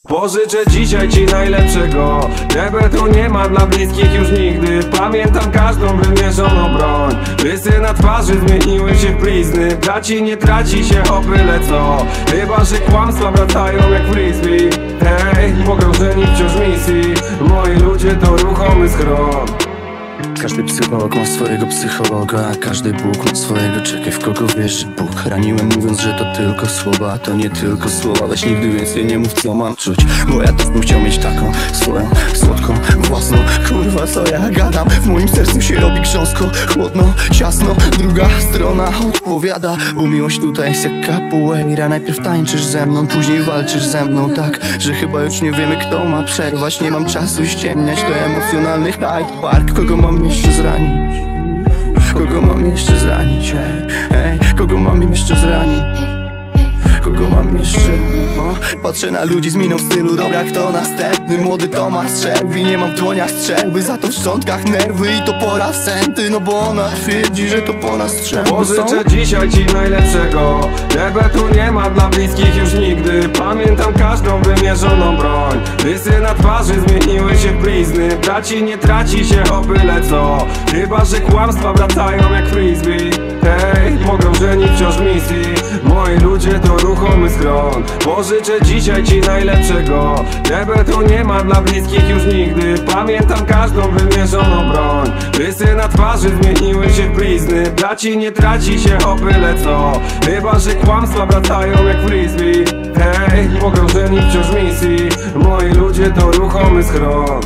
Pożyczę dzisiaj ci najlepszego. Debetu nie ma dla bliskich już nigdy. Pamiętam każdą wymierzoną broń. Rysy na twarzy zmieniły się w blizny. Braci nie traci się o byle co. Chyba że kłamstwa wracają jak frisbee. Hej, pogrążeni wciąż misji. Moi ludzie to ruchomy schron. Każdy psycholog ma swojego psychologa, a każdy Bóg ma swojego. Czekaj, w kogo wierzy Bóg? Raniłem mówiąc, że to tylko słowa, a to nie tylko słowa. Weź nigdy więcej nie mów, co mam czuć, bo ja też bym chciał mieć taką swoją słodką, własną. Kurwa, co ja gadam? W moim sercu się robi grząsko, chłodno, ciasno. Druga strona odpowiada, bo miłość tutaj jest jak capoeira. Najpierw tańczysz ze mną, później walczysz ze mną. Tak, że chyba już nie wiemy, kto ma przerwać. Nie mam czasu ściemniać, to emocjonalny Hyde Park. Kogo mam jeszcze zranić? Kogo mam jeszcze zranić? Ej, kogo mam jeszcze zranić? Kogo mam jeszcze? Patrzę na ludzi z miną w stylu, dobra, kto następny? Młody Tomasz Strzelby, nie mam w dłoniach strzelby, za to w szczątkach nerwy i to po raz senty. No bo ona twierdzi, że to po nas strzelby. Pożyczę dzisiaj ci najlepszego. Debetu nie ma dla bliskich już nigdy. Pamiętam każdą wymierzoną broń. Rysy na twarzy zmieniły się w blizny. Braci nie traci się o byle co. Chyba że kłamstwa wracają jak frisbee. Hej, pogrążeni wciąż misji. Moi ludzie to ruchomy schron. Pożyczę dzisiaj ci najlepszego. Debetu nie ma dla bliskich już nigdy. Pamiętam każdą wymierzoną broń. Rysy na twarzy zmieniły się w blizny. Braci nie traci się o byle co. Chyba że kłamstwa wracają jak frisbee. Hej, pogrążeni wciąż misji. Moi ludzie to ruchomy schron.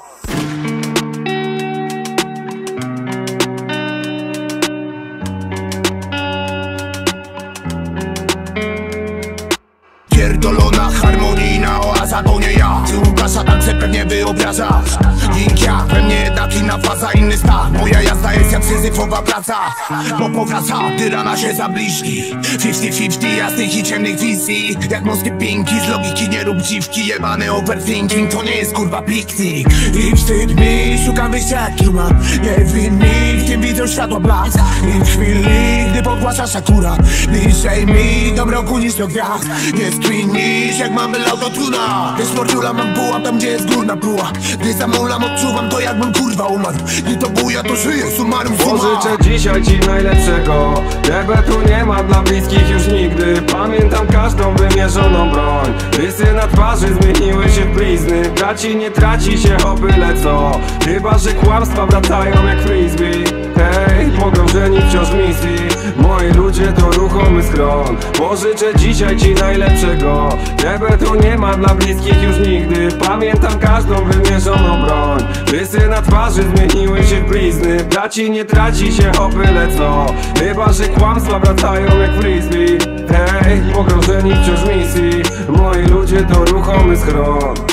Pierdolona harmonijna oaza, to nie ja. Ty Łukasza tak se pewnie wyobrażasz. Jinkia, we mnie jednak inna faza, inny stan. Moja jazda jest jak syzyfowa praca, bo powraca, gdy rana się zabliźni. 50-50 jasnych i ciemnych wizji, jak morskie pinki, z logiki nie rób dziwki. Jebany overthinking, to nie jest kurwa piknik. I wstyd mi, szukam wyjścia jak klimat. Niewinni, w tym widzą światło blask. I w chwili, gdy pogłaszasz akurat, bliżej mi do mroku niż do gwiazd. Nie skminisz, jak mamy autotuna. Wiesz, mordula, mam bułam tam, gdzie jest górna pruła. Gdy zamulam, odczuwam to, jakbym kurwa umarł. Gdy to buja, to żyję, summarum summa. Pożyczę dzisiaj ci najlepszego. Debetu nie ma dla bliskich już nigdy. Pamiętam każdą wymierzoną broń. Rysy na twarzy zmieniły się w blizny. Braci nie traci się o byle co. Chyba że kłamstwa wracają jak frisbee. Hej, pogrążeni wciąż misji. Moi ludzie to ruchomy schron. Pożyczę dzisiaj ci najlepszego. Debetu nie ma dla bliskich już nigdy. Pamiętam każdą wymierzoną broń. Rysy na twarzy zmieniły się w blizny. Braci nie traci się o byle co. Chyba że kłamstwa wracają jak frisbee. Hej, pogrążeni wciąż misji. Moi ludzie to ruchomy schron.